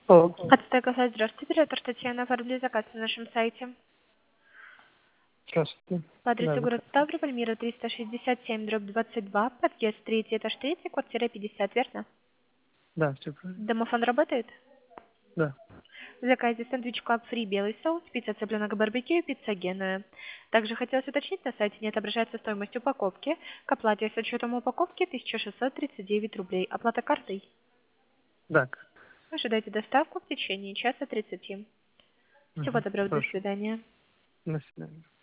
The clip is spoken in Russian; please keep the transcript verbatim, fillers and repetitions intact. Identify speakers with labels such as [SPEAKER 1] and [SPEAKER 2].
[SPEAKER 1] Алло.
[SPEAKER 2] Ацтека, здравствуйте, оператор Татьяна, оформили заказ на нашем сайте.
[SPEAKER 1] Здравствуйте.
[SPEAKER 2] По адресу
[SPEAKER 1] Да,
[SPEAKER 2] город
[SPEAKER 1] заказ.
[SPEAKER 2] Ставрополь, мира триста шестьдесят семь, дробь двадцать два, подъезд третий, этаж третий, квартира пятьдесят, верно?
[SPEAKER 1] Да, все правильно.
[SPEAKER 2] Домофон работает?
[SPEAKER 1] Да.
[SPEAKER 2] В заказе сэндвич клаб фри белый соус, пицца цыпленок барбекю и пицца геная. Также хотелось уточнить, на сайте не отображается стоимость упаковки. К оплате с учетом упаковки тысяча шестьсот тридцать девять рублей. Оплата картой.
[SPEAKER 1] Так.
[SPEAKER 2] Ожидайте доставку в течение часа тридцати. Всего
[SPEAKER 1] Угу.
[SPEAKER 2] доброго, до
[SPEAKER 1] Хорошо.
[SPEAKER 2] свидания.
[SPEAKER 1] До свидания.